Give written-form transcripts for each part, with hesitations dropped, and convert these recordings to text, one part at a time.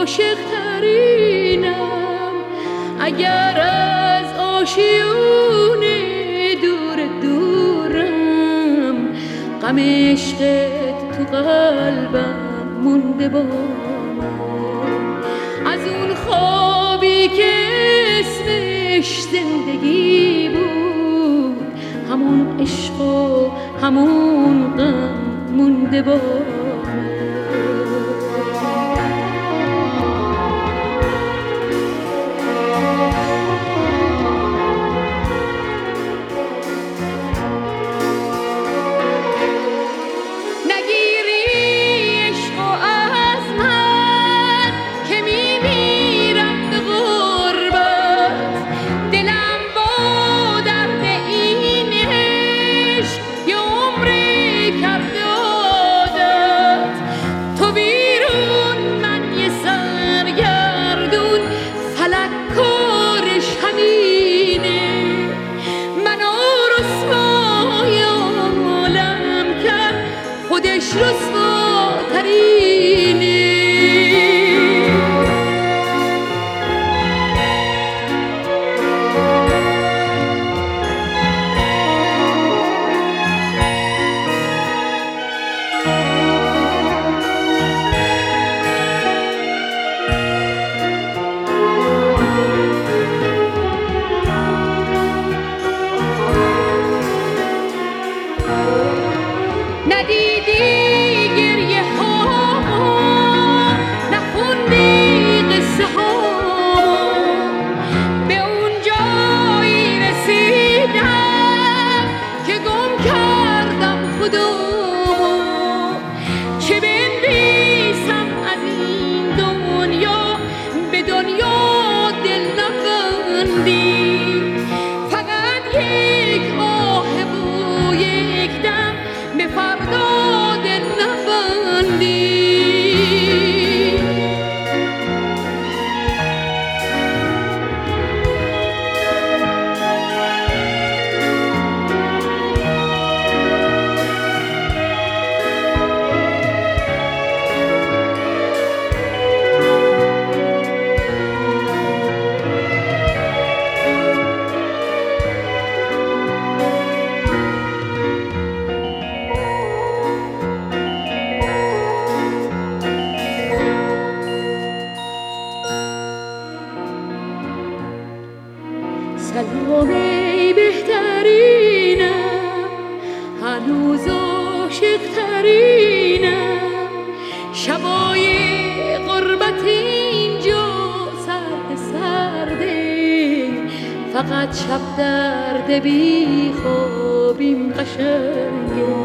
عاشق ترینم. اگر از آشیون دور دورم، غم عشقت تو قلبم مونده با من. از اون خوابی که اسمش زندگی بود، همون عشق و همون غم مونده با من. سلام ای بهترینم، هنوز عاشق ترینم. شبای غربت اینجا سرد سرده، فقط شب درد بی خوابیم قشنگه.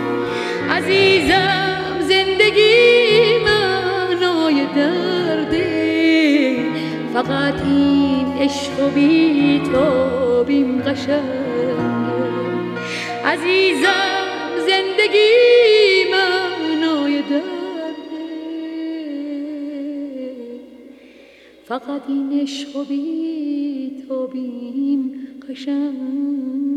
عزیزم زندگی معنای درده، فقط این عشق و بی تابیم قشنگه. عزیزم زندگی معنای درده، فقط این عشق و بی تابیم قشنگه.